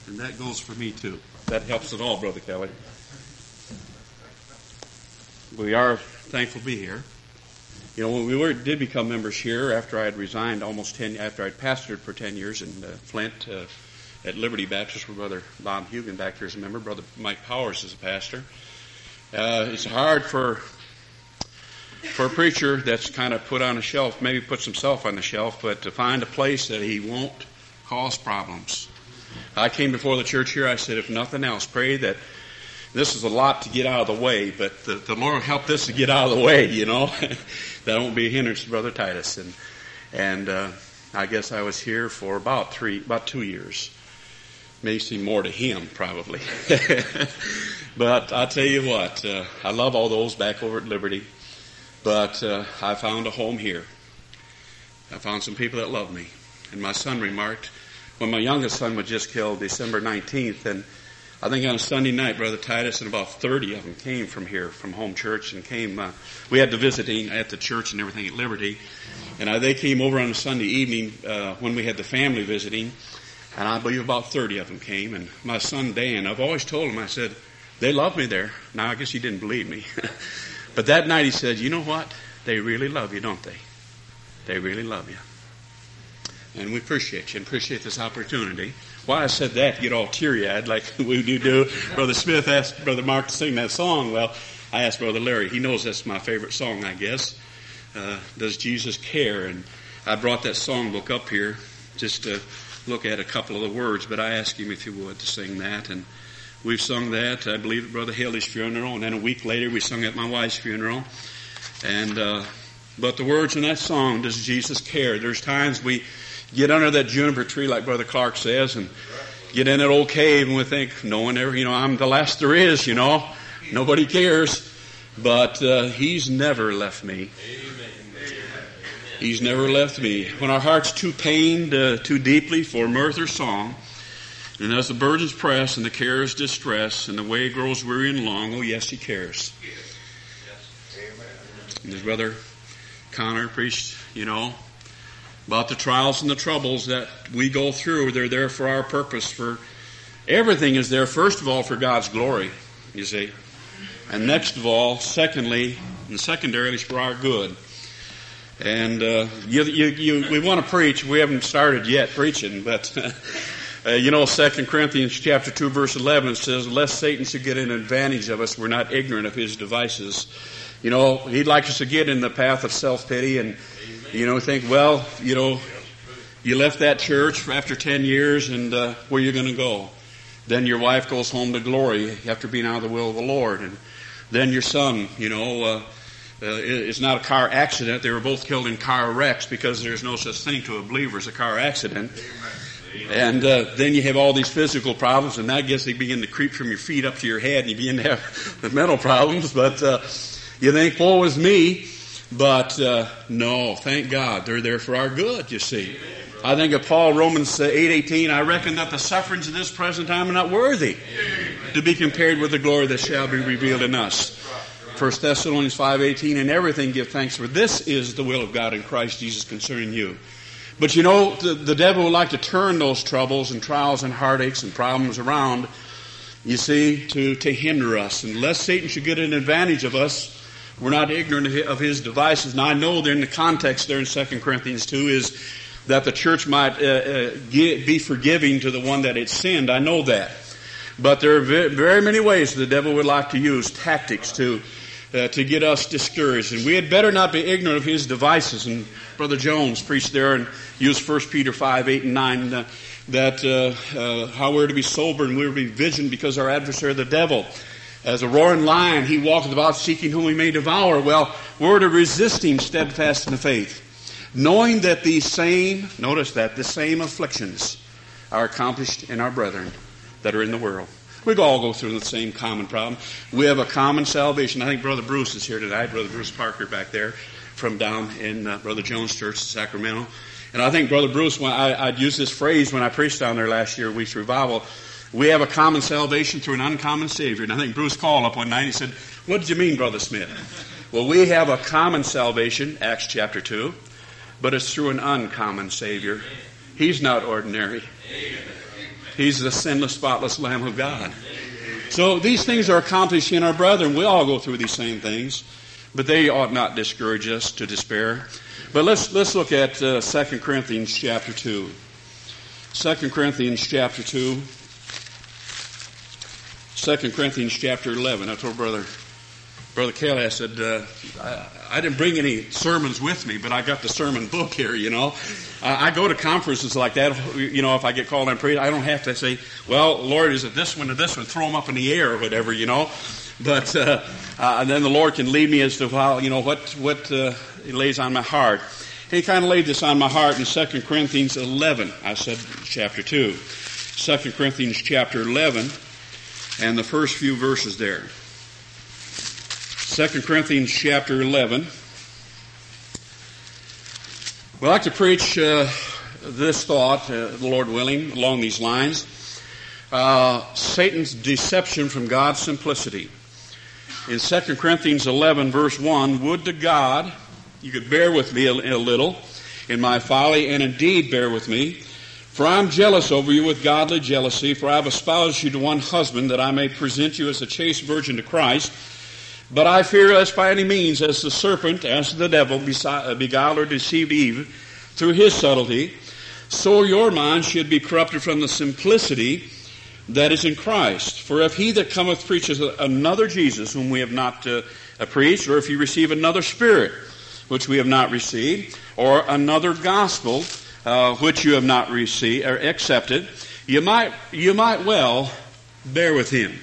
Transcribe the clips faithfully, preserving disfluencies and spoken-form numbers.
And that goes for me too. That helps at all, Brother Kelly. We are thankful to be here. You know, when we were, did become members here after I had resigned almost ten, after I'd pastored for ten years in uh, Flint uh, at Liberty Baptist, where Brother Bob Hugan back here is a member, Brother Mike Powers is a pastor. Uh, it's hard for for a preacher that's kind of put on a shelf, maybe puts himself on the shelf, but to find a place that he won't cause problems. I came before the church here, I said, if nothing else, pray that this is a lot to get out of the way, but the, the Lord help this to get out of the way, you know. That won't be a hindrance to Brother Titus. And and uh, I guess I was here for about three, about two years. May seem more to him, probably. But I'll tell you what, uh, I love all those back over at Liberty. But uh, I found a home here. I found some people that love me. And my son remarked, when my youngest son was just killed December nineteenth, and I think on a Sunday night, Brother Titus and about thirty of them came from here, from home church, and came, uh, we had the visiting at the church and everything at Liberty, and I, they came over on a Sunday evening uh, when we had the family visiting, and I believe about thirty of them came, and my son Dan, I've always told him, I said, they love me there. Now, I guess he didn't believe me. But that night he said, you know what? They really love you, don't they? They really love you. And we appreciate you and appreciate this opportunity. Why I said that, get all teary-eyed like we do do. Brother Smith asked Brother Mark to sing that song. Well, I asked Brother Larry. He knows that's my favorite song, I guess. Uh, Does Jesus Care? And I brought that songbook up here just to look at a couple of the words, but I asked him if he would to sing that. And we've sung that, I believe, at Brother Haley's funeral. And then a week later, we sung at my wife's funeral. And uh, but the words in that song, Does Jesus Care? There's times we get under that juniper tree, like Brother Clark says, and get in that old cave, and we think, no one ever, you know, I'm the last there is, you know. Nobody cares. But uh, He's never left me. He's never left me. When our heart's too pained, uh, too deeply for mirth or song, and as the burdens press and the cares distress, and the way grows weary and long, oh yes, He cares. And His brother Connor preached, you know, about the trials and the troubles that we go through. They're there for our purpose. For everything is there, first of all, for God's glory, you see. And next of all, secondly, and secondarily, for our good. And uh, you, you, you, we want to preach. We haven't started yet preaching, but uh, you know, Second Corinthians chapter two, verse eleven, it says, lest Satan should get an advantage of us, we're not ignorant of his devices. You know, he'd like us to get in the path of self-pity and, you know, think, well, you know, you left that church after ten years, and uh, where are you going to go? Then your wife goes home to glory after being out of the will of the Lord. And then your son, you know, uh, uh, it's not a car accident. They were both killed in car wrecks, because there's no such thing to a believer as a car accident. And uh, then you have all these physical problems, and I guess they begin to creep from your feet up to your head, and you begin to have the mental problems. But uh, you think, woe is me. But uh, no, thank God, they're there for our good, you see. I think of Paul, Romans eight eighteen, I reckon that the sufferings of this present time are not worthy to be compared with the glory that shall be revealed in us. First Thessalonians five eighteen, in everything give thanks, for this is the will of God in Christ Jesus concerning you. But you know, the, the devil would like to turn those troubles and trials and heartaches and problems around, you see, to, to hinder us. And lest Satan should get an advantage of us, we're not ignorant of his devices. Now, I know there in the context there in Second Corinthians two is that the church might uh, uh, get, be forgiving to the one that it sinned. I know that. But there are very, very many ways the devil would like to use tactics to uh, to get us discouraged. And we had better not be ignorant of his devices. And Brother Jones preached there and used First Peter five, eight, and nine, uh, that uh, uh, how we're to be sober and we're to be vigilant, because our adversary, the devil, as a roaring lion, he walketh about seeking whom he may devour. Well, we're to resist him steadfast in the faith, knowing that these same, notice that, the same afflictions are accomplished in our brethren that are in the world. We all go through the same common problem. We have a common salvation. I think Brother Bruce is here tonight, Brother Bruce Parker back there from down in uh, Brother Jones Church in Sacramento. And I think Brother Bruce, when I, I'd use this phrase when I preached down there last year, Week's Revival, we have a common salvation through an uncommon Savior. And I think Bruce called up one night and he said, what did you mean, Brother Smith? Well, we have a common salvation, Acts chapter two, but it's through an uncommon Savior. He's not ordinary. He's the sinless, spotless Lamb of God. So these things are accomplished in our brethren. We all go through these same things, but they ought not discourage us to despair. But let's let's look at uh, Second Corinthians chapter two. Second Corinthians chapter two. Second Corinthians chapter eleven. I told Brother Brother Kelly, I said, uh, I, I didn't bring any sermons with me, but I got the sermon book here, you know. I, I go to conferences like that, you know, if I get called on prayer, I don't have to say, well, Lord, is it this one or this one? Throw them up in the air or whatever, you know. But uh, uh, and then the Lord can lead me as to how, you know, what, what uh, He lays on my heart. He kind of laid this on my heart in Second Corinthians eleven. I said chapter two. Second Corinthians chapter eleven, and the first few verses there. Second Corinthians chapter eleven. We'd like to preach uh, this thought, uh, the Lord willing, along these lines. Uh, Satan's deception from God's simplicity. In Second Corinthians eleven, verse one, would to God you could bear with me a, a little in my folly, and indeed bear with me. For I am jealous over you with godly jealousy, for I have espoused you to one husband, that I may present you as a chaste virgin to Christ. But I fear lest by any means, as the serpent, as the devil, beguiled or deceived Eve through his subtlety, so your minds should be corrupted from the simplicity that is in Christ. For if he that cometh preaches another Jesus, whom we have not uh, preached, or if you receive another spirit, which we have not received, or another gospel, uh, which you have not received or accepted, you might you might well bear with him.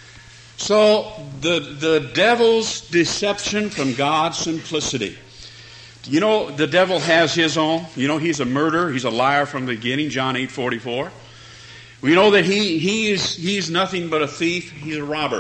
So the the devil's deception from God's simplicity. You know, the devil has his own. You know, he's a murderer. He's a liar from the beginning. John eight forty-four. We know that he he is he's nothing but a thief. He's a robber.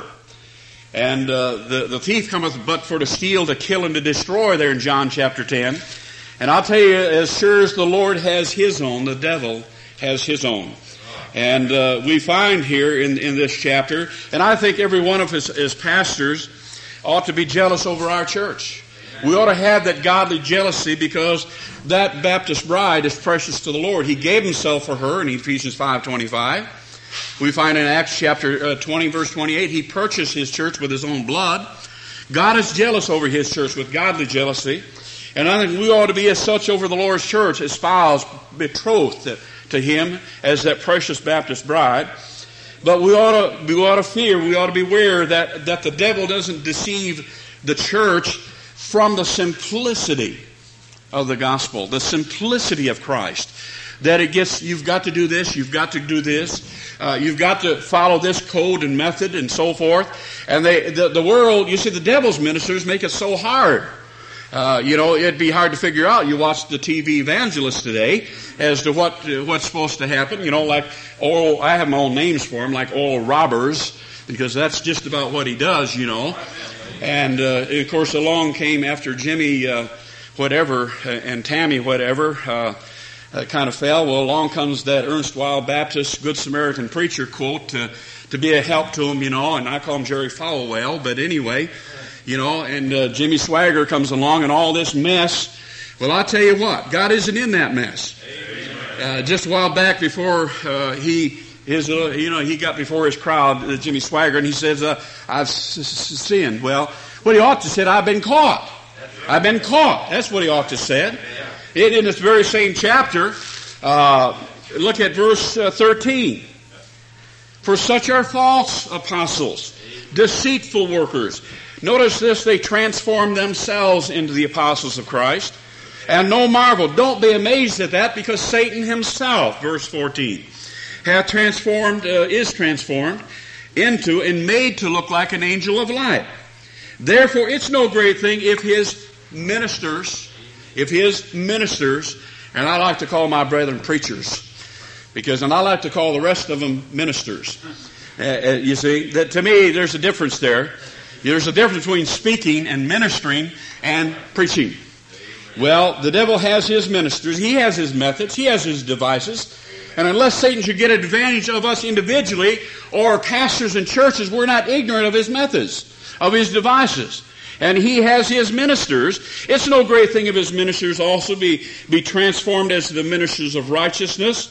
And uh, the, the thief cometh but for to steal, to kill, and to destroy, there in John chapter ten. And I'll tell you, as sure as the Lord has his own, the devil has his own. And uh, we find here in, in this chapter, and I think every one of us as pastors ought to be jealous over our church. We ought to have that godly jealousy, because that Baptist bride is precious to the Lord. He gave himself for her in Ephesians five twenty-five. We find in Acts chapter twenty, verse twenty-eight, he purchased his church with his own blood. God is jealous over his church with godly jealousy. And I think we ought to be as such over the Lord's church, espoused, betrothed to, to him as that precious Baptist bride. But we ought to, we ought to fear, we ought to beware that, that the devil doesn't deceive the church from the simplicity of the gospel, the simplicity of Christ. That it gets, you've got to do this, you've got to do this, uh, you've got to follow this code and method and so forth. And they, the, the world, you see, the devil's ministers make it so hard. Uh, you know, it'd be hard to figure out. You watch the T V evangelists today as to what uh, what's supposed to happen. You know, like oral, I have my own names for them, like oral robbers, because that's just about what he does, you know. And uh, of course, along came after Jimmy uh, whatever uh, and Tammy whatever. Uh, Uh, kind of fell. Well, along comes that erstwhile Baptist Good Samaritan preacher quote to, to be a help to him, you know, and I call him Jerry Falwell, but anyway, you know, and uh, Jimmy Swagger comes along and all this mess. Well, I'll tell you what, God isn't in that mess. Uh, just a while back before uh, he his uh, you know he got before his crowd, uh, Jimmy Swagger, and he says, uh, "I've s- s- sinned." Well, what he ought to said, "I've been caught." I've been caught. That's what he ought to said. In, in this very same chapter, uh, look at verse uh, thirteen. For such are false apostles, deceitful workers. Notice this, they transform themselves into the apostles of Christ. And no marvel, don't be amazed at that, because Satan himself, verse fourteen, hath transformed, uh, is transformed into and made to look like an angel of light. Therefore, it's no great thing if his ministers, if his ministers, and I like to call my brethren preachers, because, and I like to call the rest of them ministers. Uh, uh, you see, that to me, there's a difference there. There's a difference between speaking and ministering and preaching. Well, the devil has his ministers, he has his methods, he has his devices, and unless Satan should get advantage of us individually or pastors and churches, we're not ignorant of his methods, of his devices. And he has his ministers. It's no great thing if his ministers also be, be transformed as the ministers of righteousness,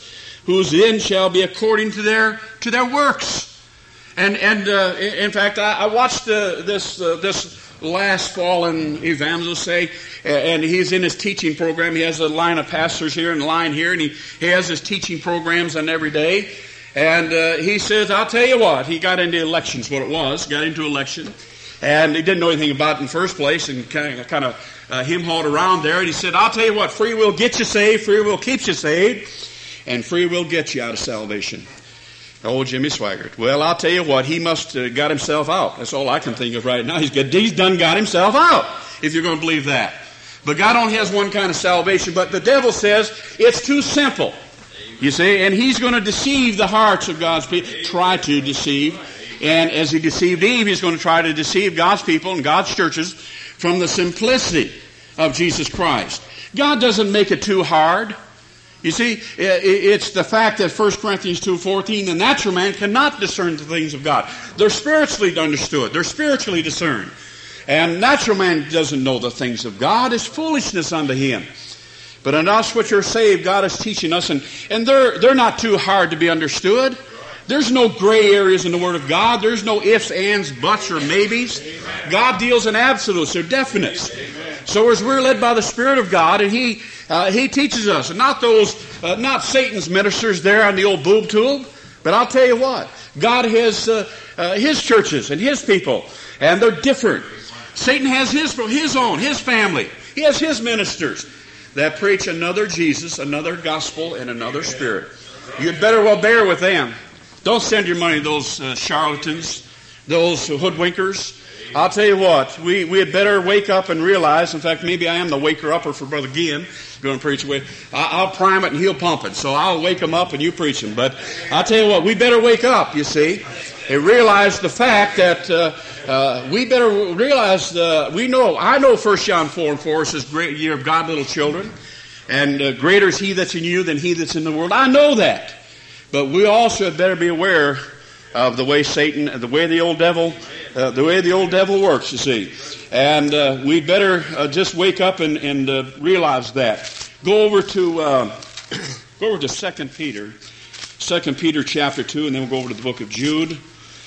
whose end shall be according to their to their works. And and uh, in fact, I, I watched uh, this uh, this last fallen evangelist say, and he's in his teaching program. He has a line of pastors here and a line here, and he, he has his teaching programs on every day. And uh, he says, I'll tell you what, he got into elections, what it was, got into election, and he didn't know anything about it in the first place, and kind of, kind of uh, him-hawed around there, and he said, I'll tell you what, free will gets you saved, free will keeps you saved, and free will gets you out of salvation. Old Jimmy Swaggart. Well, I'll tell you what, he must have got himself out. That's all I can think of right now. He's, got, he's done got himself out, if you're going to believe that. But God only has one kind of salvation, but the devil says it's too simple. You see, and he's going to deceive the hearts of God's people, try to deceive. And as he deceived Eve, he's going to try to deceive God's people and God's churches from the simplicity of Jesus Christ. God doesn't make it too hard. You see, it's the fact that First Corinthians two fourteen, the natural man cannot discern the things of God. They're spiritually understood. They're spiritually discerned. And natural man doesn't know the things of God. It's foolishness unto him. But in us which are saved, God is teaching us, and, and they're, they're not too hard to be understood. There's no gray areas in the Word of God. There's no ifs, ands, buts, or maybes. God deals in absolutes. They're definites. So as we're led by the Spirit of God, and He uh, He teaches us, and not those, uh, not Satan's ministers there on the old boob tube, but I'll tell you what, God has uh, uh, His churches and His people, and they're different. Satan has his his own, his family. He has his ministers that preach another Jesus, another gospel, and another spirit. You'd better well bear with them. Don't send your money to those uh, charlatans, those hoodwinkers. I'll tell you what, we, we had better wake up and realize, in fact, maybe I am the waker-upper for Brother Ginn, going to preach away. I'll prime it and he'll pump it, so I'll wake him up and you preach him. But I'll tell you what, we better wake up, you see, and realize the fact that uh, uh, we better realize, uh, we know, I know First John four and four says, great year of God, little children, and uh, greater is He that's in you than he that's in the world. I know that. But we also had better be aware of the way Satan, the way the old devil, uh, the way the old devil works, you see. And uh, we'd better uh, just wake up and, and uh, realize that. Go over to uh, go over to Second Peter, Second Peter chapter two, and then we'll go over to the book of Jude.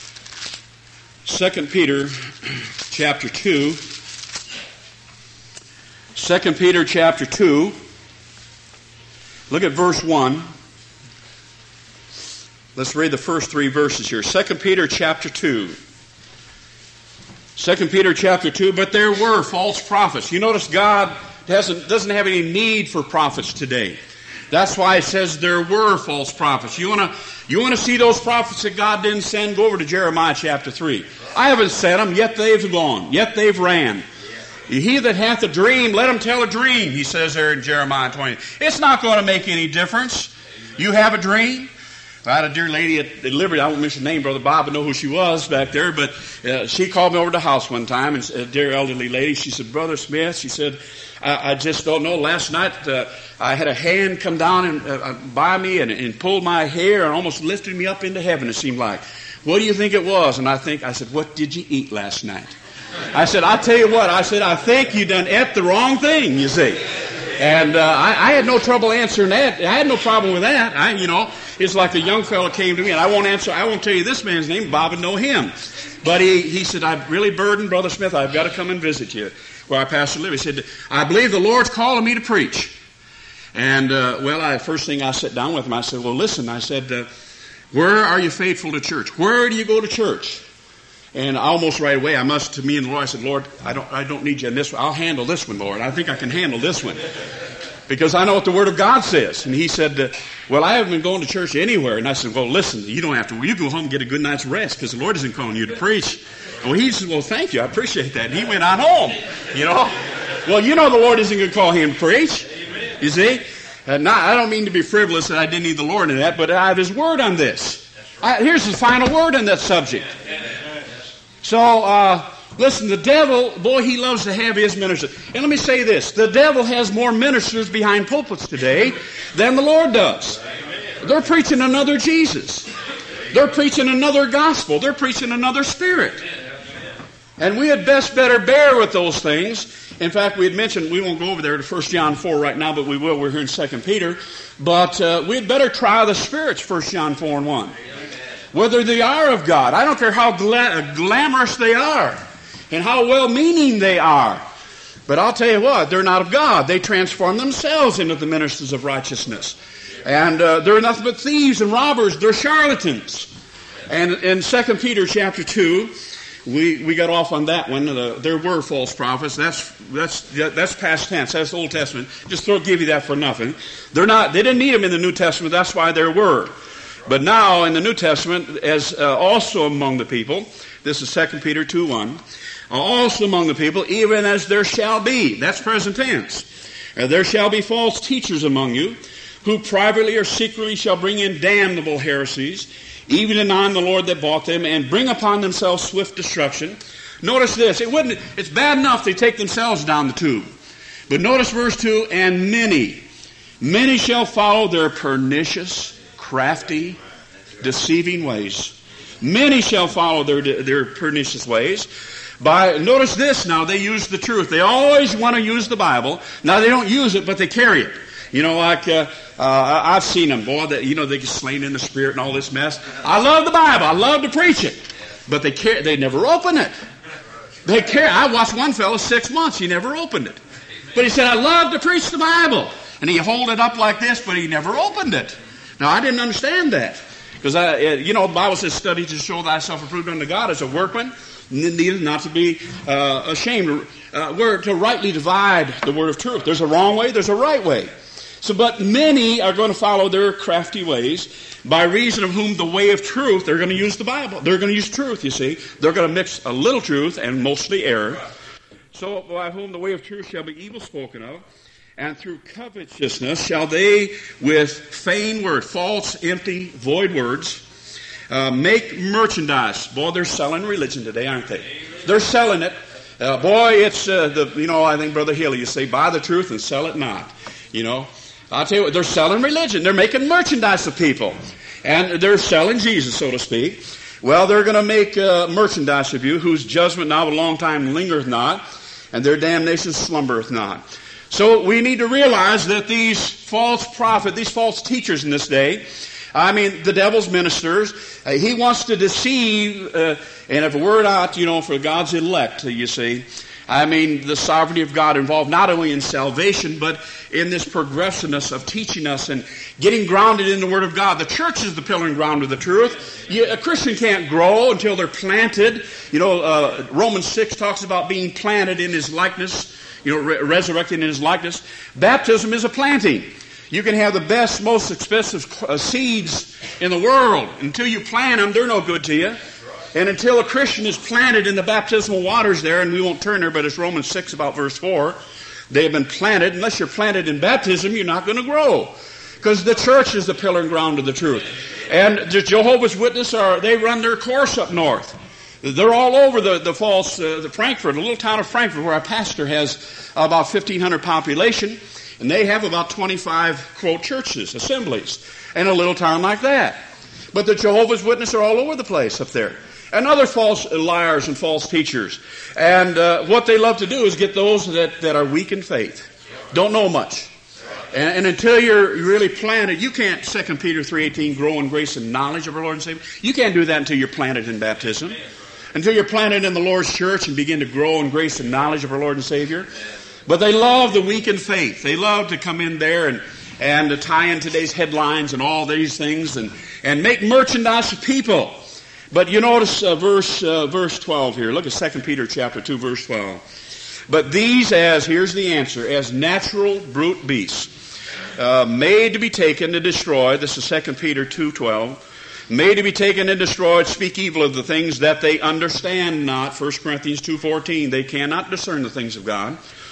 Second Peter chapter two. Second Peter chapter two. Look at verse one. Let's read the first three verses here. Second Peter chapter two. Second Peter chapter two, but there were false prophets. You notice God doesn't, doesn't have any need for prophets today. That's why it says there were false prophets. You want to you want to see those prophets that God didn't send? Go over to Jeremiah chapter three. I haven't sent them, yet they've gone, yet they've ran. He that hath a dream, let him tell a dream, he says there in Jeremiah twenty. It's not going to make any difference. You have a dream. I had a dear lady at Liberty, I won't mention the name, Brother Bob, I know who she was back there, but uh, she called me over to the house one time, and a dear elderly lady, she said, Brother Smith, she said, I, I just don't know, last night uh, I had a hand come down and uh, by me and, and pulled my hair and almost lifted me up into heaven, it seemed like. What do you think it was? And I think, I said, what did you eat last night? I said, I'll tell you what, I said, I think you done ate the wrong thing, you see. And uh, I, I had no trouble answering that. I had no problem with that. I, you know, it's like a young fellow came to me, and I won't answer. I won't tell you this man's name. Bob would know him, but he he said, "I'm really burdened, Brother Smith. I've got to come and visit you where I pastor live." He said, "I believe the Lord's calling me to preach." And uh, well, I first thing I sat down with him, I said, "Well, listen," I said, uh, "Where are you faithful to church? Where do you go to church?" And almost right away, I must to me and the Lord, I said, "Lord, I don't, I don't need you in this one. I'll handle this one, Lord. I think I can handle this one because I know what the Word of God says." And he said, uh, "Well, I haven't been going to church anywhere." And I said, "Well, listen, you don't have to. You go home and get a good night's rest because the Lord isn't calling you to preach." Well, he said, "Well, thank you. I appreciate that." And he went on home. You know, well, you know, the Lord isn't going to call him to preach. You see, uh, not, I don't mean to be frivolous that I didn't need the Lord in that, but I have His Word on this. I, here's His final word on that subject. So, uh, listen, the devil, boy, he loves to have his ministers. And let me say this. The devil has more ministers behind pulpits today than the Lord does. They're preaching another Jesus. They're preaching another gospel. They're preaching another spirit. And we had best better bear with those things In fact, we had mentioned, we won't go over there to First John four right now, but we will. We're here in Second Peter. But uh, we'd better try the spirits, First John four and one. Whether they are of God. I don't care how gla- glamorous they are and how well-meaning they are. But I'll tell you what, they're not of God. They transform themselves into the ministers of righteousness. And uh, they're nothing but thieves and robbers. They're charlatans. And in Second Peter chapter two, we, we got off on that one. Uh, there were false prophets. That's that's that's past tense. That's Old Testament. Just throw give you that for nothing. They're not. They didn't need them in the New Testament. That's why there were. But now in the New Testament, as uh, also among the people, this is Second Peter two one, also among the people, even as there shall be. That's present tense. Uh, there shall be false teachers among you, who privately or secretly shall bring in damnable heresies, even denying the Lord that bought them, and bring upon themselves swift destruction. Notice this. It wouldn't. It's bad enough they take themselves down the tube. But notice verse two, and many, many shall follow their pernicious, crafty, deceiving ways. Many shall follow their their pernicious ways. By notice this now, they use the truth. They always want to use the Bible. Now they don't use it, but they carry it. You know, like uh, uh, I've seen them, boy. That you know they get slain in the spirit and all this mess. I love the Bible. I love to preach it, but they care. They never open it. They care. I watched one fellow six months. He never opened it, but he said, "I love to preach the Bible," and he hold it up like this, but he never opened it. Now I didn't understand that because I, you know, the Bible says, "Study to show thyself approved unto God as a workman, needed not to be uh, ashamed." Uh, we're to rightly divide the word of truth. There's a wrong way. There's a right way. So, but many are going to follow their crafty ways, by reason of whom the way of truth, they're going to use the Bible. They're going to use truth, you see. They're going to mix a little truth and mostly error. So, by whom the way of truth shall be evil spoken of, and through covetousness shall they with vain words, false, empty, void words, uh, make merchandise. Boy, they're selling religion today, aren't they? They're selling it. Uh, boy, it's, uh, the you know, I think Brother Hill used to say, buy the truth and sell it not. You know. I'll tell you what, they're selling religion. They're making merchandise of people. And they're selling Jesus, so to speak. Well, they're going to make uh, merchandise of you, whose judgment now of a long time lingereth not, and their damnation slumbereth not. So we need to realize that these false prophets, these false teachers in this day, I mean, the devil's ministers, uh, he wants to deceive, uh, and if a word out, you know, for God's elect, you see, I mean, the sovereignty of God involved not only in salvation, but in this progressiveness of teaching us and getting grounded in the Word of God. The church is the pillar and ground of the truth. You, a Christian can't grow until they're planted. You know, uh, Romans six talks about being planted in His likeness, you know, re- resurrected in His likeness. Baptism is a planting. You can have the best, most expensive uh, seeds in the world. Until you plant them, they're no good to you. And until a Christian is planted in the baptismal waters there, and we won't turn there, but it's Romans six about verse four, they have been planted. Unless you're planted in baptism, you're not going to grow. Because the church is the pillar and ground of the truth. And the Jehovah's Witnesses, are they run their course up north. They're all over the, the false, uh, the Frankfurt, the little town of Frankfurt, where our pastor has about fifteen hundred population. And they have about twenty-five, quote, churches, assemblies, in a little town like that. But the Jehovah's Witnesses are all over the place up there. And other false liars and false teachers. And uh, what they love to do is get those that, that are weak in faith. Don't know much. And, and until you're really planted, you can't, Second Peter three eighteen, grow in grace and knowledge of our Lord and Savior. You can't do that until you're planted in baptism. Until you're planted in the Lord's church and begin to grow in grace and knowledge of our Lord and Savior. But they love the weak in faith. They love to come in there and, and to tie in today's headlines and all these things and, and make merchandise of people. But you notice uh, verse uh, verse twelve here. Look at Second Peter chapter two, verse twelve. But these as, here's the answer, as natural brute beasts, uh, made to be taken and destroyed. This is Second Peter two twelve. Made to be taken and destroyed, speak evil of the things that they understand not. First Corinthians two fourteen. They cannot discern the things of God.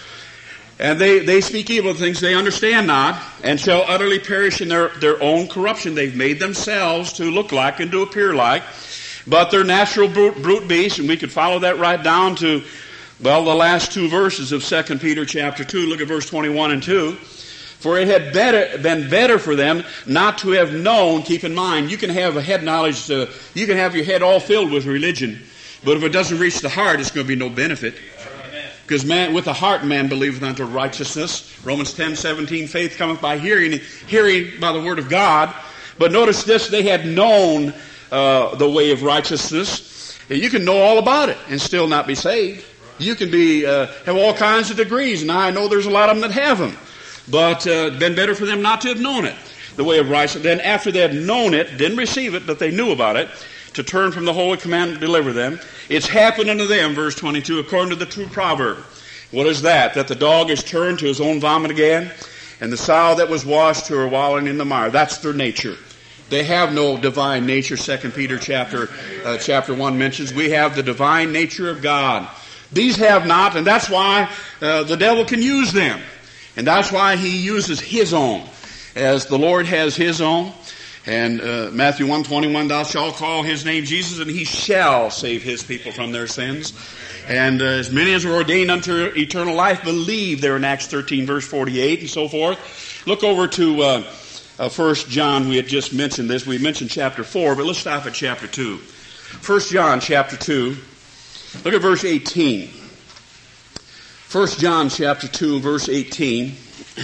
And they, they speak evil of things they understand not, and shall utterly perish in their, their own corruption. They've made themselves to look like and to appear like. But they're natural brute, brute beasts, and we could follow that right down to, well, the last two verses of Second Peter chapter two. Look at verse twenty-one and two. For it had better, been better for them not to have known. Keep in mind, you can have a head knowledge, uh, you can have your head all filled with religion, but if it doesn't reach the heart, it's going to be no benefit. Because man, with the heart man believeth unto righteousness. Romans ten seventeen, faith cometh by hearing, hearing by the word of God. But notice this, they had known uh, the way of righteousness. You can know all about it and still not be saved. You can be uh, have all kinds of degrees, and I know there's a lot of them that have them. But uh, it's been better for them not to have known it, the way of righteousness. Then after they had known it, didn't receive it, but they knew about it, to turn from the holy commandment to deliver them. It's happened unto them, verse twenty-two, according to the true proverb. What is that? That the dog is turned to his own vomit again, and the sow that was washed to her wallowing in the mire. That's their nature. They have no divine nature. Second Peter chapter uh, chapter one mentions we have the divine nature of God. These have not, and that's why uh, the devil can use them. And that's why he uses his own, as the Lord has his own. And uh, Matthew one twenty-one, thou shalt call his name Jesus, and he shall save his people from their sins. And uh, as many as were ordained unto eternal life believe. There in Acts thirteen, verse forty-eight, and so forth. Look over to uh, uh, First John. We had just mentioned this. We mentioned chapter four, but let's stop at chapter two. First John chapter two. Look at verse eighteen. First John chapter two, verse eighteen.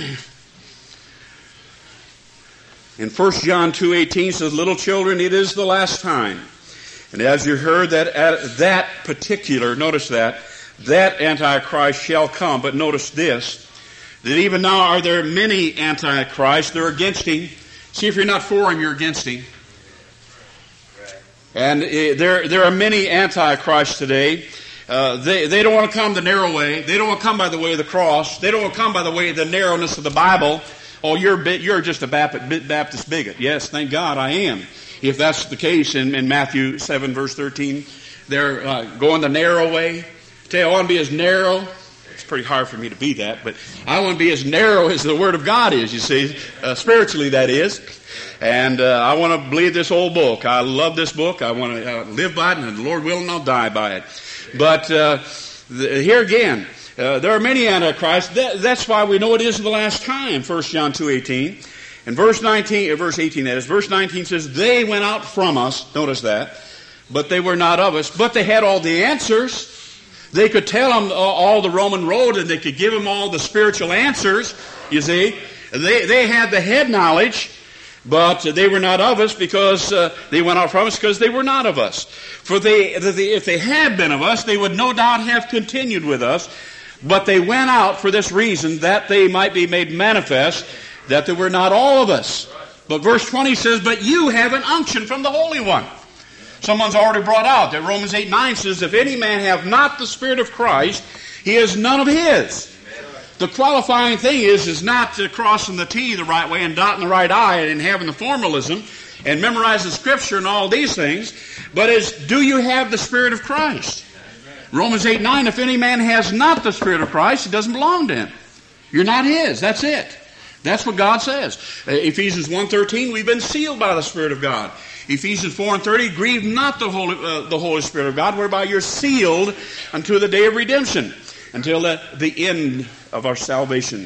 In First John two eighteen says, little children, it is the last time. And as you heard that at that particular, notice that, that Antichrist shall come. But notice this, that even now are there many Antichrists. They're against him. See, if you're not for him, you're against him. And uh, there, there are many Antichrists today. Uh, they, they don't want to come the narrow way. They don't want to come by the way of the cross. They don't want to come by the way of the narrowness of the Bible. Oh, you're you're just a Baptist bigot. Yes, thank God I am. If that's the case in, in Matthew seven, verse thirteen, they're uh, going the narrow way. I tell you, I want to be as narrow. It's pretty hard for me to be that, but I want to be as narrow as the Word of God is, you see, uh, spiritually that is. And uh, I want to believe this old book. I love this book. I want to uh, live by it, and the Lord willing, I'll die by it. But uh, the, here again, Uh, there are many antichrists. That, that's why we know it is the last time. First John two eighteen. And verse nineteen, or verse eighteen that is, verse nineteen says, they went out from us, notice that, but they were not of us. But they had all the answers. They could tell them all the Roman road, and they could give them all the spiritual answers, you see. They, they had the head knowledge, but they were not of us because uh, they went out from us because they were not of us. For they, if they had been of us, they would no doubt have continued with us. But they went out for this reason, that they might be made manifest, that they were not all of us. But verse twenty says, but you have an unction from the Holy One. Someone's already brought out that Romans eight nine says, if any man have not the Spirit of Christ, he is none of his. The qualifying thing is, is not uh, crossing the T the right way and dotting the right I and having the formalism and memorizing Scripture and all these things, but is, do you have the Spirit of Christ? Romans eight nine, if any man has not the Spirit of Christ, he doesn't belong to him. You're not his. That's it. That's what God says. Uh, Ephesians one thirteen, we've been sealed by the Spirit of God. Ephesians four and thirty, grieve not the Holy, uh, the Holy Spirit of God, whereby you're sealed unto the day of redemption, until the, the end of our salvation.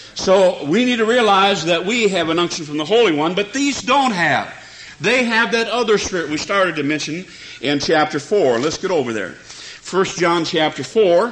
So we need to realize that we have an unction from the Holy One, but these don't have. They have that other spirit we started to mention in chapter four. Let's get over there. First John chapter four.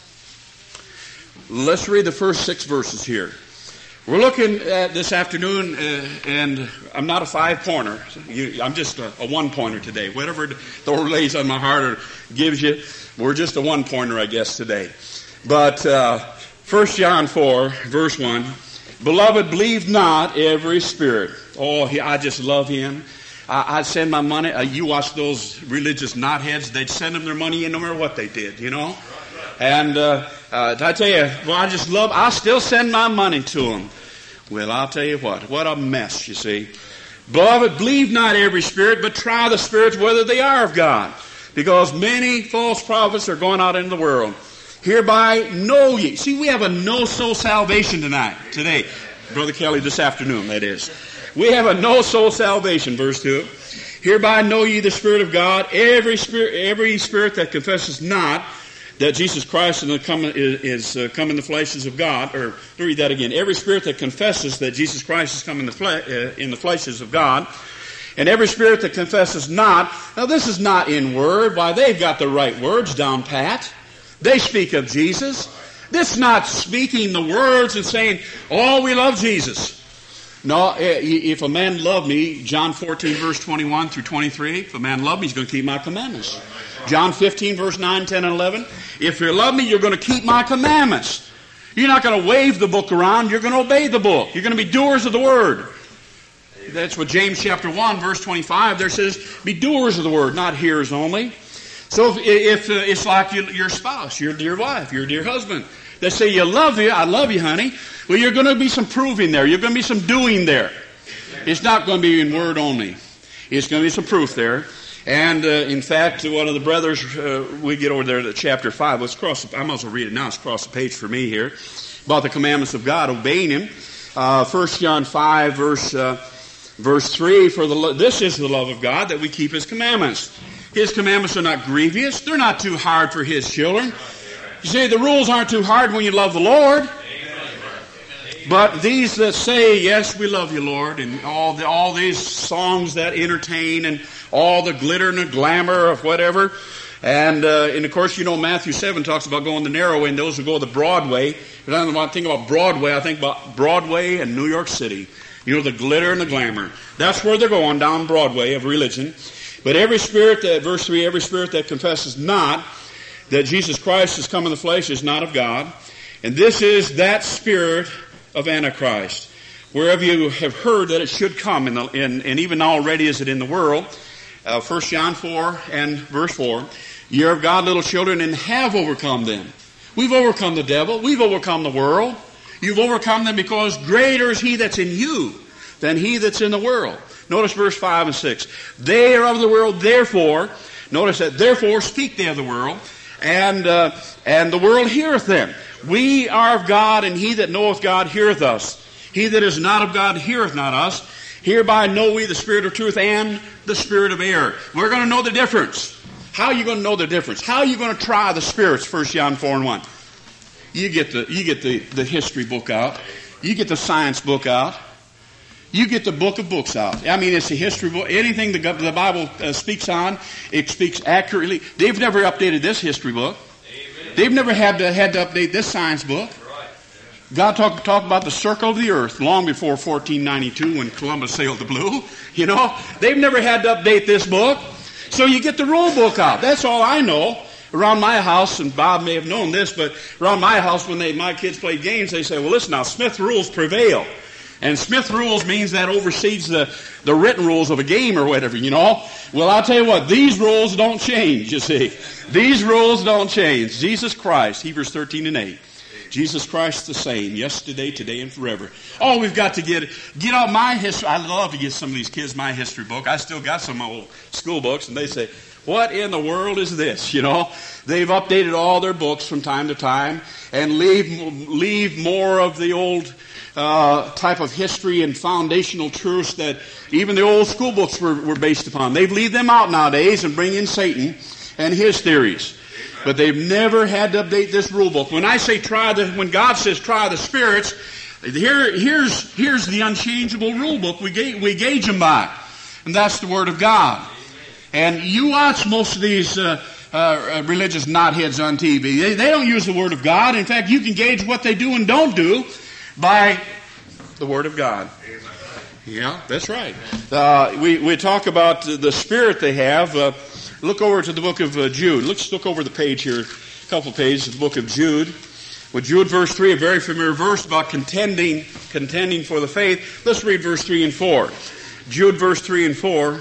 Let's read the first six verses here. We're looking at this afternoon, uh, and I'm not a five-pointer. I'm just a, a one-pointer today. Whatever the Lord lays on my heart or gives you, we're just a one-pointer, I guess, today. But uh, First John four, verse one, beloved, believe not every spirit. Oh, he, I just love him. I, I'd send my money. Uh, you watch those religious knotheads. They'd send them their money in no matter what they did, you know. And uh, uh, I tell you, well, I just love, I still send my money to them. Well, I'll tell you what, what a mess, you see. Beloved, believe not every spirit, but try the spirits whether they are of God. Because many false prophets are going out into the world. Hereby know ye. See, we have a know-so salvation tonight, today. Brother Kelly, this afternoon, that is. We have a know-so salvation, verse two. Hereby know ye the Spirit of God. Every spirit, every spirit that confesses not that Jesus Christ is come, is, is uh, come in the fleshes of God, or let me read that again. Every spirit that confesses that Jesus Christ has come in the, fle- uh, in the fleshes of God, and every spirit that confesses not. Now, this is not in word. Why, they've got the right words down pat. They speak of Jesus. This is not speaking the words and saying, oh, we love Jesus. No, if a man love me, John fourteen, verse twenty-one through twenty-three, if a man love me, he's going to keep my commandments. John fifteen, verse nine, ten, and eleven, if you love me, you're going to keep my commandments. You're not going to wave the book around, you're going to obey the book. You're going to be doers of the word. That's what James chapter one, verse twenty-five, there says, be doers of the word, not hearers only. So if, if uh, it's like your, your spouse, your dear wife, your dear husband, they say, you love you, I love you, honey. Well, you're going to be some proving there. You're going to be some doing there. It's not going to be in word only. It's going to be some proof there. And uh, in fact, one of the brothers, uh, we get over there to chapter five. Let's cross. The, I might as well read it now. It's across the page for me here about the commandments of God, obeying Him. Uh, First John five, verse uh, verse three. For the this is the love of God, that we keep His commandments. His commandments are not grievous. They're not too hard for His children. You see, the rules aren't too hard when you love the Lord. But these that say, yes, we love you, Lord, and all the, all these songs that entertain and all the glitter and the glamour of whatever. And, uh, and of course, you know, Matthew seven talks about going the narrow way and those who go the broad way. But I don't think about Broadway. I think about Broadway and New York City. You know, the glitter and the glamour. That's where they're going, down Broadway of religion. But every spirit that, verse three, every spirit that confesses not that Jesus Christ has come in the flesh is not of God. And this is that spirit of Antichrist. Wherever you have heard that it should come, in the, in, and even now already is it in the world, uh, First John four and verse four, you're of God, little children, and have overcome them. We've overcome the devil. We've overcome the world. You've overcome them because greater is He that's in you than he that's in the world. Notice verse five and six. They are of the world, therefore, notice that, therefore speak they of the world, and uh, and the world heareth them. We are of God, and he that knoweth God heareth us. He that is not of God heareth not us. Hereby know we the spirit of truth and the spirit of error. We're going to know the difference. How are you going to know the difference? How are you going to try the spirits? First John four and one. You get the you get the, the history book out. You get the science book out. You get the book of books out. I mean, it's a history book. Anything the, the Bible uh, speaks on, it speaks accurately. They've never updated this history book. They've never had to had to update this science book. God talked talk about the circle of the earth long before fourteen ninety-two when Columbus sailed the blue. You know, they've never had to update this book. So you get the rule book out. That's all I know. Around my house, and Bob may have known this, but around my house when they my kids played games, they say, well, listen now, Smith rules prevail. And Smith rules means that oversees the, the written rules of a game or whatever, you know. Well, I'll tell you what, these rules don't change, you see. These rules don't change. Jesus Christ, Hebrews thirteen and eight. Jesus Christ the same, yesterday, today, and forever. Oh, we've got to get get out my history. I love to get some of these kids my history book. I still got some old school books, and they say, what in the world is this? You know, they've updated all their books from time to time and leave leave more of the old uh, type of history and foundational truths that even the old school books were, were based upon. They leave them out nowadays and bring in Satan and his theories. But they've never had to update this rule book. When I say try the, when God says try the spirits, here, here's, here's the unchangeable rule book we gauge, we gauge them by. And that's the Word of God. And you watch most of these uh, uh, religious knotheads on T V. They, they don't use the Word of God. In fact, you can gauge what they do and don't do by the Word of God. Yeah, that's right. Uh, we, we talk about the spirit they have. Uh, look over to the book of uh, Jude. Let's look over the page here, a couple of pages of the book of Jude. With Jude verse three, a very familiar verse about contending, contending for the faith. Let's read verse three and four. Jude verse three and four.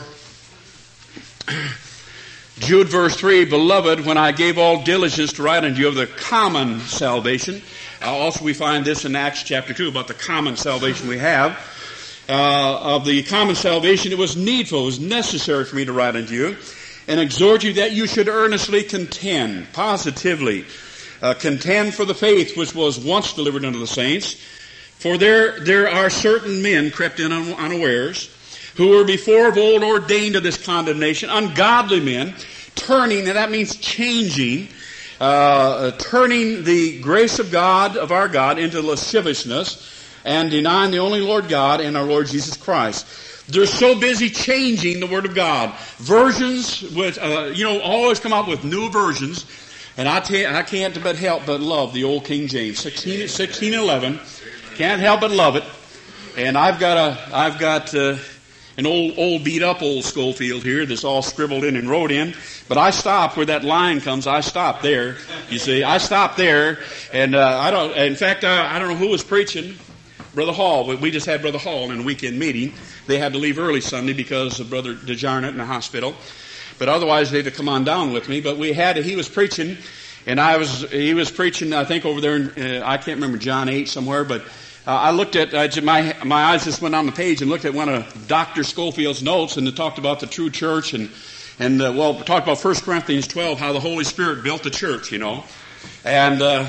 Jude verse three, Beloved, when I gave all diligence to write unto you of the common salvation. Uh, also we find this in Acts chapter two about the common salvation we have. Uh, of the common salvation, it was needful, it was necessary for me to write unto you and exhort you that you should earnestly contend, positively, uh, contend for the faith which was once delivered unto the saints. For there, there are certain men crept in unawares, who were before of old ordained to this condemnation, ungodly men, turning, and that means changing, uh, turning the grace of God, of our God, into lasciviousness, and denying the only Lord God and our Lord Jesus Christ. They're so busy changing the Word of God. Versions, with, uh, you know, always come out with new versions. And I, t- I can't but help but love the old King James, sixteen, sixteen eleven. Can't help but love it. And I've got a, I've got uh, an old, old beat up old Schofield here that's all scribbled in and wrote in. But I stop where that line comes. I stop there. You see, I stop there, and uh, I don't. In fact, uh, I don't know who was preaching. Brother Hall. We just had Brother Hall in a weekend meeting. They had to leave early Sunday because of Brother DeJarnett in the hospital. But otherwise, they'd have come on down with me. But we had. He was preaching, and I was. He was preaching. I think over there. In, uh, I can't remember John eight somewhere, but. Uh, I looked at, uh, my my eyes just went on the page and looked at one of Doctor Scofield's notes, and it talked about the true church, and, and uh, well, it talked about First Corinthians twelve, how the Holy Spirit built the church, you know. And uh,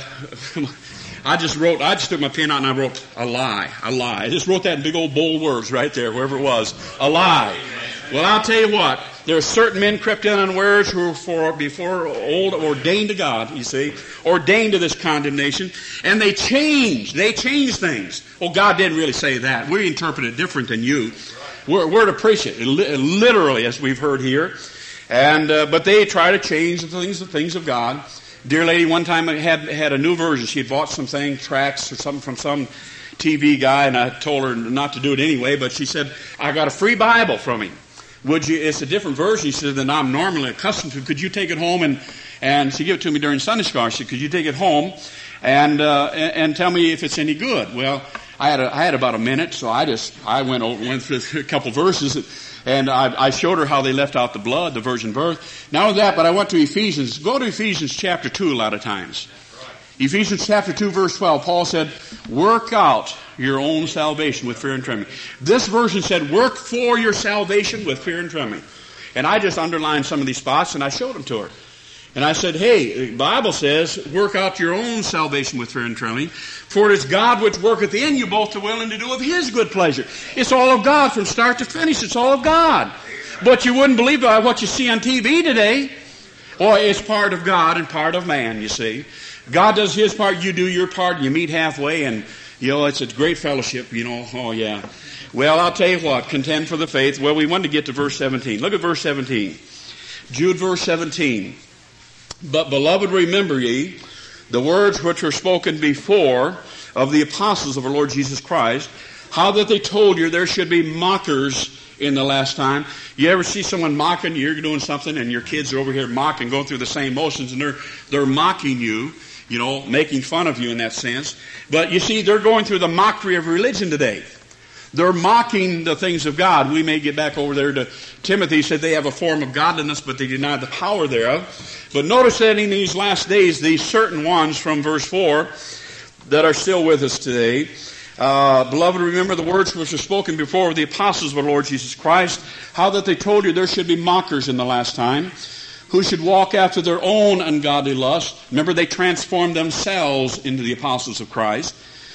I just wrote, I just took my pen out and I wrote, a lie, a lie. I just wrote that in big old bold words right there, wherever it was, a lie. Well, I'll tell you what, there are certain men crept in unawares who were for, before old ordained to God, you see, ordained to this condemnation, and they changed, they changed things. Well, God didn't really say that. We interpret it different than you. We're, we're to preach it, literally, as we've heard here. And, uh, but they try to change the things, the things of God. Dear lady one time had, had a new version. She had bought some thing, tracts or something from some T V guy, and I told her not to do it anyway, but she said, I got a free Bible from him. Would you, it's a different version, she said, than I'm normally accustomed to. Could you take it home? And, and she gave it to me during Sunday school. She said, could you take it home and, uh, and, and tell me if it's any good? Well, I had a, I had about a minute, so I just, I went over, went through a couple verses, and I, I showed her how they left out the blood, the virgin birth. Not only that, but I went to Ephesians. Go to Ephesians chapter two a lot of times. Ephesians chapter two, verse twelve, Paul said, work out your own salvation with fear and trembling. This version said, work for your salvation with fear and trembling. And I just underlined some of these spots, and I showed them to her. And I said, hey, the Bible says, work out your own salvation with fear and trembling, for it is God which worketh in you both to will and to do of His good pleasure. It's all of God from start to finish. It's all of God. But you wouldn't believe what you see on T V today. Well, it's part of God and part of man, you see. God does His part, you do your part, and you meet halfway, and, you know, it's a great fellowship, you know. Oh, yeah. Well, I'll tell you what, contend for the faith. Well, we wanted to get to verse seventeen. Look at verse seventeen. Jude, verse seventeen. But, beloved, remember ye the words which were spoken before of the apostles of our Lord Jesus Christ, how that they told you there should be mockers in the last time. You ever see someone mocking you? You're doing something and your kids are over here mocking, going through the same motions, and they're they're mocking you, you know, making fun of you in that sense. But you see, they're going through the mockery of religion today. They're mocking the things of God. We may get back over there to Timothy, said they have a form of godliness, but they deny the power thereof. But notice that in these last days, these certain ones from verse four that are still with us today, Uh, beloved, remember the words which were spoken before of the apostles of our Lord Jesus Christ, how that they told you there should be mockers in the last time, who should walk after their own ungodly lust. Remember, they transformed themselves into the apostles of Christ.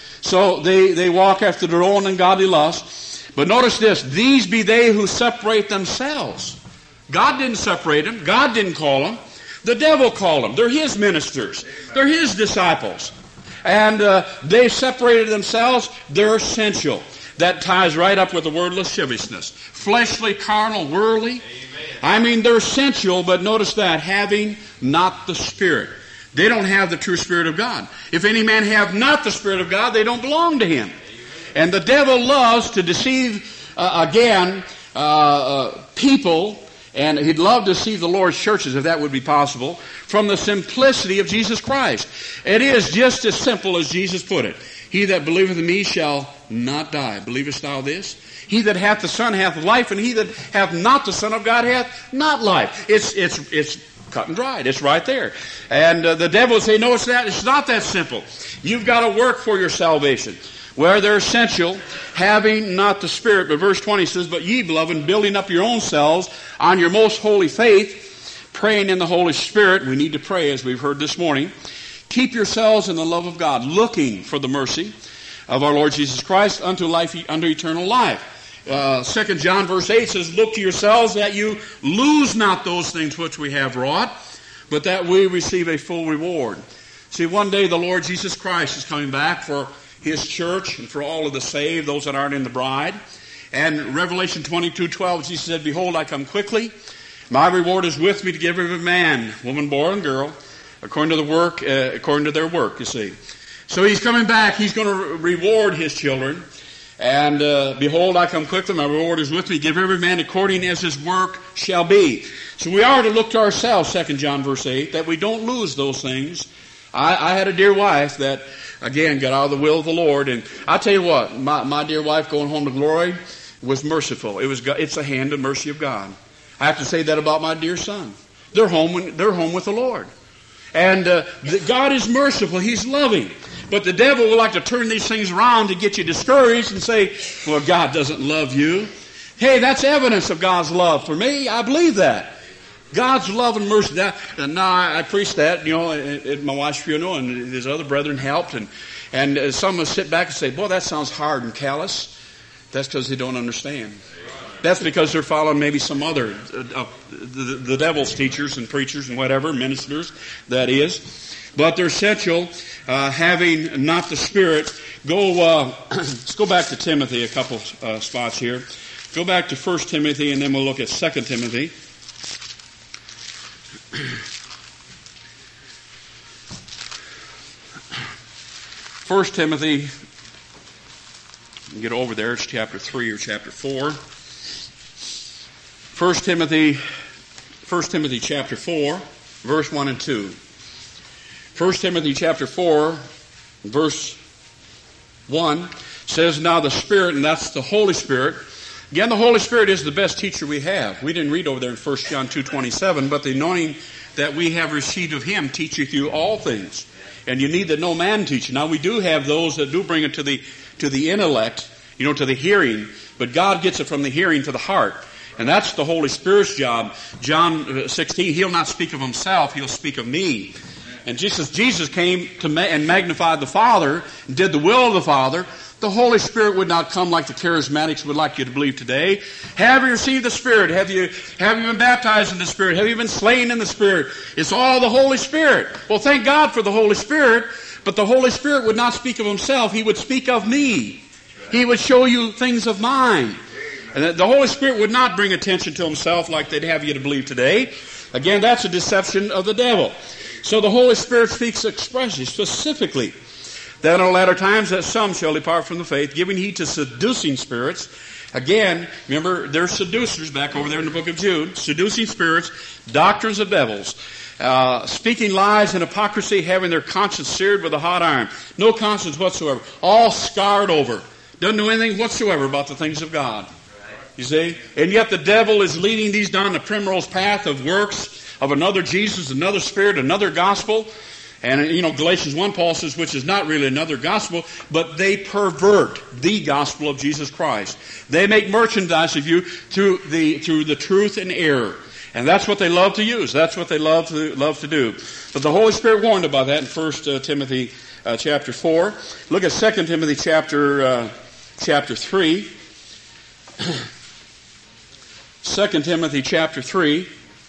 So they, they walk after their own ungodly lust. But notice this, these be they who separate themselves. God didn't separate them. God didn't call them. The devil called them. They're His ministers. They're His disciples. And uh, they separated themselves. They're essential. That ties right up with the word lasciviousness. Fleshly, carnal, worldly. Amen. I mean, they're essential, but notice that, having not the Spirit. They don't have the true Spirit of God. If any man have not the Spirit of God, they don't belong to him. Amen. And the devil loves to deceive, uh, again, uh, uh, people. And he'd love to see the Lord's churches, if that would be possible, from the simplicity of Jesus Christ. It is just as simple as Jesus put it. He that believeth in me shall not die. Believest thou this? He that hath the Son hath life, and he that hath not the Son of God hath not life. It's it's it's cut and dried. It's right there. And uh, the devil will say, no, it's that. It's not that simple. You've got to work for your salvation. Where they're essential, having not the Spirit. But verse twenty says, but ye, beloved, building up your own selves on your most holy faith, praying in the Holy Spirit. We need to pray, as we've heard this morning. Keep yourselves in the love of God, looking for the mercy of our Lord Jesus Christ unto life, unto eternal life. Uh, Second John verse eight says, look to yourselves that you lose not those things which we have wrought, but that we receive a full reward. See, one day the Lord Jesus Christ is coming back for His church and for all of the saved, those that aren't in the bride. And Revelation twenty-two twelve, Jesus said, behold, I come quickly. My reward is with me to give every man, woman, boy, and girl, According to the work, uh, according to their work, you see. So he's coming back. He's going to re- reward his children. And uh, behold, I come quickly. My reward is with me. Give every man according as his work shall be. So we are to look to ourselves, Second John verse eight, that we don't lose those things. I, I had a dear wife that, again, got out of the will of the Lord. And I tell you what, my, my dear wife going home to glory was merciful. It was it's the hand and mercy of God. I have to say that about my dear son. They're home. When, they're home with the Lord. And uh, the, God is merciful. He's loving. But the devil will like to turn these things around to get you discouraged and say, well, God doesn't love you. Hey, that's evidence of God's love for me. I believe that. God's love and mercy. That, and now I, I preached that, you know, at, at my wife's funeral, and his other brethren helped. And, and uh, some will sit back and say, boy, that sounds hard and callous. That's because they don't understand. That's because they're following maybe some other, uh, uh, the, the devil's teachers and preachers and whatever, ministers, that is. But they're essential, uh, having not the Spirit. Go, uh, let's go back to Timothy a couple uh, spots here. Go back to First Timothy, and then we'll look at Second Timothy. First Timothy, get over there, it's chapter three or chapter four. First Timothy, First Timothy chapter four, verse one and two. First Timothy chapter four, verse one says, now the Spirit, and that's the Holy Spirit. Again, the Holy Spirit is the best teacher we have. We didn't read over there in First John two twenty-seven, but the anointing that we have received of Him teacheth you all things. And you need that no man teach you. Now we do have those that do bring it to the to the intellect, you know, to the hearing, but God gets it from the hearing to the heart. And that's the Holy Spirit's job. John sixteen, He'll not speak of Himself, He'll speak of me. And Jesus, Jesus came to ma- and magnified the Father, and did the will of the Father. The Holy Spirit would not come like the charismatics would like you to believe today. Have you received the Spirit? Have you, have you been baptized in the Spirit? Have you been slain in the Spirit? It's all the Holy Spirit. Well, thank God for the Holy Spirit, but the Holy Spirit would not speak of Himself. He would speak of me. He would show you things of mine. And the Holy Spirit would not bring attention to Himself like they'd have you to believe today. Again, that's a deception of the devil. So the Holy Spirit speaks expressly, specifically, that in the latter times that some shall depart from the faith, giving heed to seducing spirits. Again, remember, there's seducers back over there in the book of Jude. Seducing spirits, doctrines of devils, uh, speaking lies and hypocrisy, having their conscience seared with a hot iron. No conscience whatsoever. All scarred over. Doesn't know anything whatsoever about the things of God. You see? And yet the devil is leading these down the primrose path of works, of another Jesus, another Spirit, another gospel. And, you know, Galatians one, Paul says, which is not really another gospel, but they pervert the gospel of Jesus Christ. They make merchandise of you through the through the truth and error. And that's what they love to use. That's what they love to love to do. But the Holy Spirit warned about that in First uh, Timothy uh, chapter four. Look at Second Timothy chapter uh, chapter three. Second Timothy chapter three.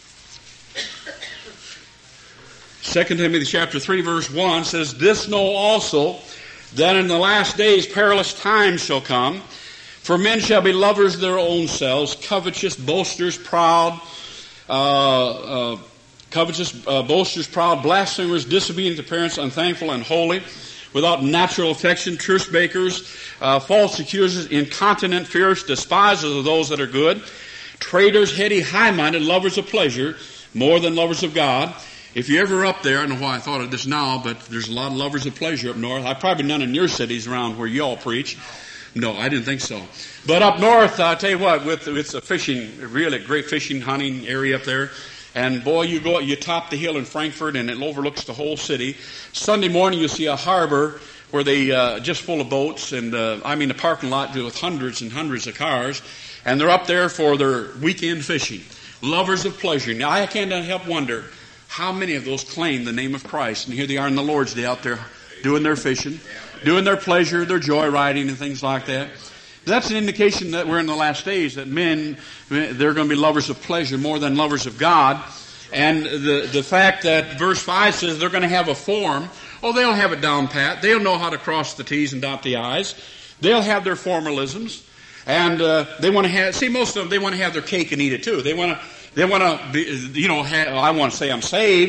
Second Timothy chapter three verse one says, this know also, that in the last days perilous times shall come. For men shall be lovers of their own selves, covetous, boasters, proud, uh, uh, covetous, uh, boasters, proud, blasphemers, disobedient to parents, unthankful, unholy, without natural affection, truce breakers, uh, false accusers, incontinent, fierce, despisers of those that are good, traitors, heady, high-minded, lovers of pleasure, more than lovers of God. If you're ever up there, I don't know why I thought of this now, but there's a lot of lovers of pleasure up north. I probably none in your cities around where you all preach. No, I didn't think so. But up north, I tell you what, with it's a fishing, really great fishing, hunting area up there. And boy, you go, you top the hill in Frankfurt, and it overlooks the whole city. Sunday morning, you see a harbor where they uh, just full of boats, and uh, I mean the parking lot with hundreds and hundreds of cars, and they're up there for their weekend fishing. Lovers of pleasure. Now, I can't help wonder how many of those claim the name of Christ, and here they are on the Lord's Day out there doing their fishing, doing their pleasure, their joy riding and things like that. That's an indication that we're in the last days, that men, they're going to be lovers of pleasure more than lovers of God. And the, the fact that verse five says they're going to have a form, oh, they'll have it down pat. They'll know how to cross the T's and dot the I's. They'll have their formalisms. And uh, they want to have, see, most of them, they want to have their cake and eat it too. They want to, they want to be, you know, have, I want to say I'm saved,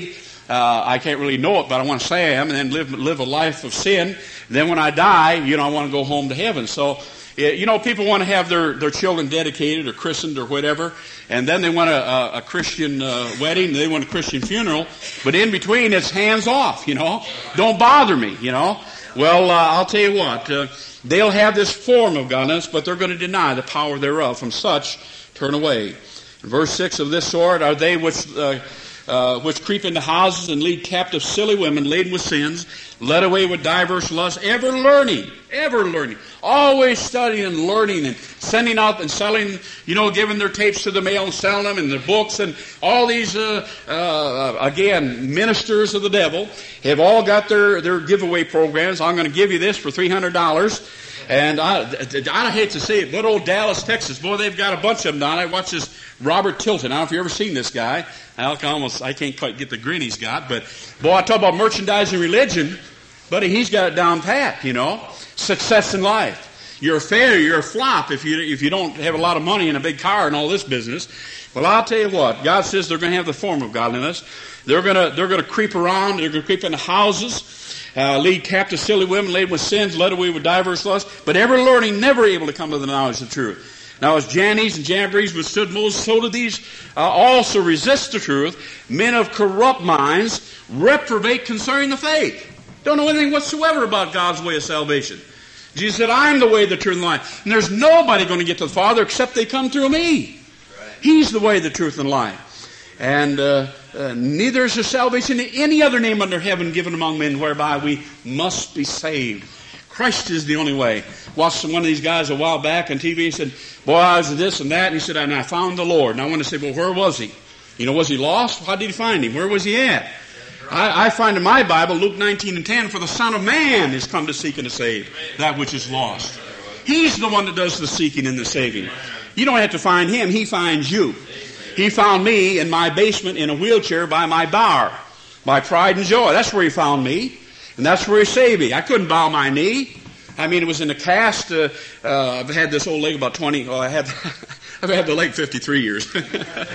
Uh, I can't really know it, but I want to say I am, and then live live a life of sin. And then when I die, you know, I want to go home to heaven. So, you know, people want to have their, their children dedicated or christened or whatever, and then they want a, a, a Christian uh, wedding, they want a Christian funeral, but in between it's hands off, you know. Don't bother me, you know. Well, uh, I'll tell you what, uh, they'll have this form of godliness, but they're going to deny the power thereof. From such, turn away. In verse six, of this sort are they which... Uh, Uh, which creep into houses and lead captive silly women laden with sins, led away with diverse lusts, ever learning, ever learning, always studying and learning and sending out and selling, you know, giving their tapes to the mail and selling them and their books, and all these, uh, uh, again, ministers of the devil have all got their, their giveaway programs. I'm going to give you this for three hundred dollars. And I, I hate to say it, but old Dallas, Texas, boy, they've got a bunch of them down. I watched this Robert Tilton. I don't know if you've ever seen this guy. I can almost, I can't quite get the grin he's got, but boy, I talk about merchandising religion, buddy, he's got it down pat, you know. Success in life. You're a failure, you're a flop if you if you don't have a lot of money and a big car and all this business. Well, I'll tell you what, God says they're going to have the form of godliness. They're going to they're going to creep around. They're going to creep into houses. Uh, lead captive silly women laden with sins, led away with diverse lusts, but ever learning, never able to come to the knowledge of the truth. Now as Jannes and Jambres withstood Moses, so did these uh, also resist the truth. Men of corrupt minds reprobate concerning the faith. Don't know anything whatsoever about God's way of salvation. Jesus said, I'm the way, the truth, and the life. And there's nobody going to get to the Father except they come through me. He's the way, the truth, and life. And uh, uh, neither is there salvation in any other name under heaven given among men whereby we must be saved. Christ is the only way. Watched one of these guys a while back on T V. He said, boy, I was this and that. And he said, and I found the Lord. And I want to say, well, where was he? You know, was he lost? How did he find him? Where was he at? I, I find in my Bible, Luke nineteen and ten, for the Son of Man is come to seek and to save that which is lost. He's the one that does the seeking and the saving. You don't have to find him. He finds you. He found me in my basement in a wheelchair by my bar, by pride and joy. That's where he found me, and that's where he saved me. I couldn't bow my knee. I mean, it was in a cast. Uh, uh, I've had this old leg about twenty. Oh, I had, I've had the leg fifty-three years, but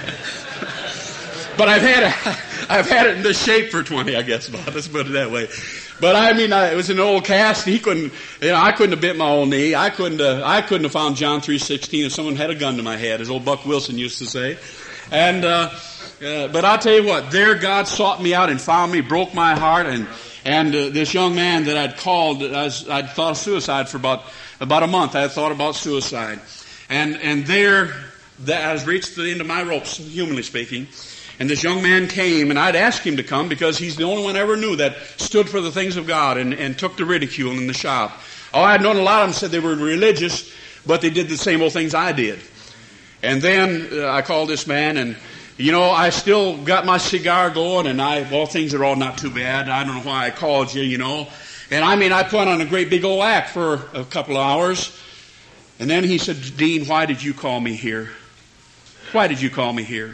I've had it, I've had it in this shape for twenty, I guess. Bob. Let's put it that way. But I mean, I, it was an old cast. He couldn't, you know, I couldn't have bent my own knee. I couldn't, uh, I couldn't have found John three sixteen if someone had a gun to my head, as old Buck Wilson used to say. And, uh, uh, but I'll tell you what, there God sought me out and found me, broke my heart, and, and, uh, this young man that I'd called, I was, I'd thought of suicide for about, about a month. I had thought about suicide. And, and there, that I was reached the end of my ropes, humanly speaking. And this young man came, and I'd asked him to come because he's the only one I ever knew that stood for the things of God and, and took the ridicule in the shop. Oh, I'd known a lot of them said they were religious, but they did the same old things I did. And then uh, I called this man, and, you know, I still got my cigar going, and I, well, things are all not too bad. I don't know why I called you, you know. And I mean, I put on a great big old act for a couple of hours. And then he said, Dean, why did you call me here? Why did you call me here?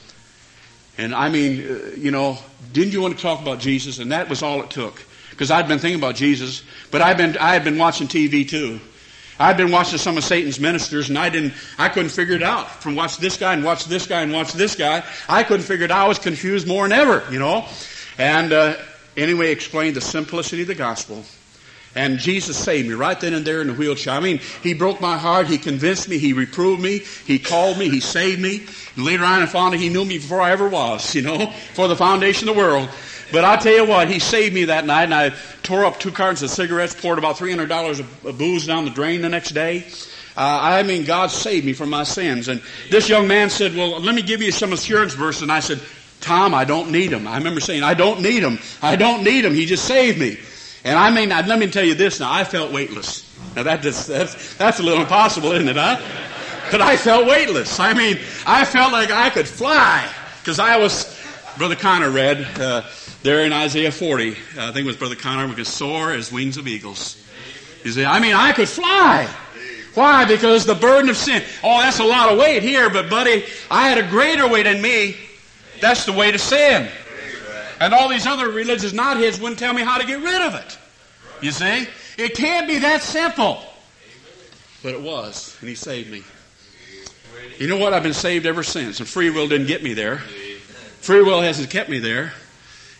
And I mean, uh, you know, didn't you want to talk about Jesus? And that was all it took. Because I'd been thinking about Jesus, but I'd been, I had been watching T V too. I'd been watching some of Satan's ministers, and I didn't, I couldn't figure it out. From watch this guy and watch this guy and watch this guy, I couldn't figure it out. I was confused more than ever, you know. And uh, anyway, explained the simplicity of the gospel. And Jesus saved me right then and there in the wheelchair. I mean, He broke my heart. He convinced me. He reproved me. He called me. He saved me. And later on I found out He knew me before I ever was, you know, for the foundation of the world. But I'll tell you what, He saved me that night, and I tore up two cartons of cigarettes, poured about three hundred dollars of booze down the drain the next day. Uh, I mean, God saved me from my sins. And this young man said, well, let me give you some assurance verse. And I said, Tom, I don't need them. I remember saying, I don't need them. I don't need them. He just saved me. And I mean, let me tell you this now, I felt weightless. Now that just, that's, that's a little impossible, isn't it, huh? But I felt weightless. I mean, I felt like I could fly. Because I was, Brother Connor read, uh, there in Isaiah forty, I think it was Brother Connor, we could soar as wings of eagles. You see, I mean, I could fly. Why? Because the burden of sin. Oh, that's a lot of weight here, but buddy, I had a greater weight than me. That's the weight of sin. And all these other religious knotheads wouldn't tell me how to get rid of it. You see? It can't be that simple. But it was, and He saved me. You know what? I've been saved ever since, and free will didn't get me there. Free will hasn't kept me there.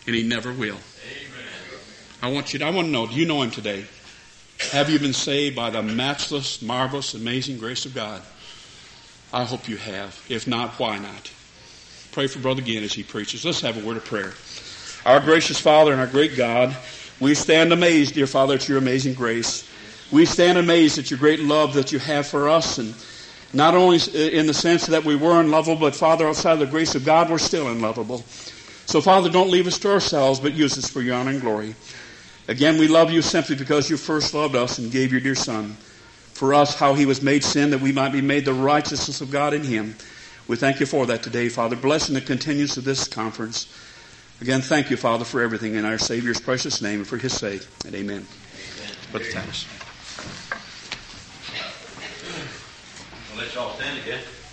And He never will. I want you to, I want to know, do you know Him today? Have you been saved by the matchless, marvelous, amazing grace of God? I hope you have. If not, why not? Pray for Brother Ginn as he preaches. Let's have a word of prayer. Our gracious Father and our great God, we stand amazed, dear Father, at your amazing grace. We stand amazed at your great love that you have for us, and not only in the sense that we were unlovable, but Father, outside of the grace of God, we're still unlovable. So Father, don't leave us to ourselves, but use us for your honor and glory. Again, we love you simply because you first loved us and gave your dear Son. For us, how he was made sin, that we might be made the righteousness of God in him. We thank you for that today, Father. Blessing the continuance of this conference. Again, thank you, Father, for everything in our Savior's precious name and for his sake. And amen. Amen. Brother Thomas. I'll let y'all stand again.